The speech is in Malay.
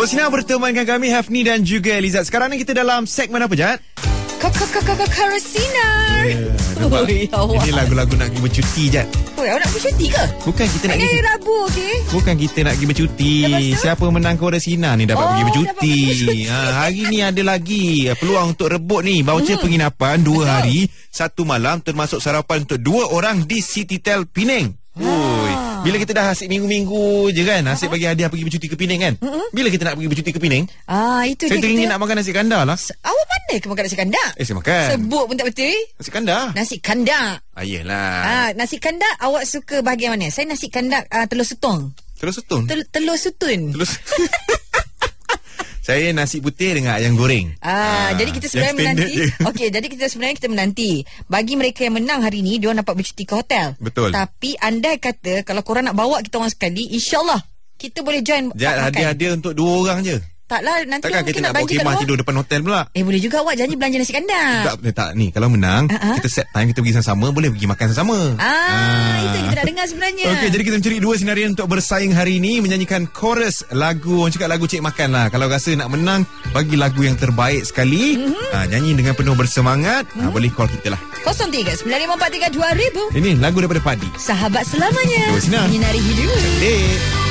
Awak Sinar berteman dengan kami Hafni dan juga Elizad. Sekarang ni kita dalam segmen apa, Jad? Kakak Sinar. Ini lagu-lagu nak pergi bercuti, Jad. Awak nak bercuti ke? Bukan kita nak pergi Rabu, okey? Bukan kita nak pergi bercuti. Siapa menang Kora Sinar ni dapat pergi bercuti. Hari ni ada lagi peluang untuk rebut ni voucher penginapan 2 hari 1 malam termasuk sarapan untuk 2 orang di Citytel Penang. Bila kita dah asyik minggu-minggu je kan, asyik bagi hadiah pergi bercuti ke Penang kan. Bila kita nak pergi bercuti ke Penang, itu saya teringin nak makan nasi kandar lah. Awak pandai ke makan nasi kandar? Saya makan. Sebut pun tak betul. Nasi kandar. Nasi kandar. Yelah. Nasi kandar awak suka bahagian mana? Saya nasi kandar telur sutong. Telur sutun. Telur sutun. Saya nasi putih dengan ayam goreng. Jadi kita sebenarnya menanti. Okey, jadi kita menanti. Bagi mereka yang menang hari ni, diorang dapat bercuti ke hotel. Betul. Tapi andai kata kalau korang nak bawa kita orang sekali, InsyaAllah kita boleh join. Hadiah untuk 2 orang je. Taklah, nanti takkan kita nak bawa khemah tidur depan hotel pula. Boleh juga awak janji belanja nasi kandar. Tak ni, kalau menang kita set time, kita pergi sama-sama, boleh pergi makan sama-sama. Itu yang kita nak dengar sebenarnya. Okey, jadi kita mencari 2 senarian untuk bersaing hari ini, menyanyikan chorus lagu, orang cakap lagu Cik Makan lah. Kalau rasa nak menang, bagi lagu yang terbaik sekali, nyanyi dengan penuh bersemangat, boleh call kita lah. 03-9543-2000. Ini lagu daripada Padi. Sahabat selamanya. Menyinari hidup. Cantik.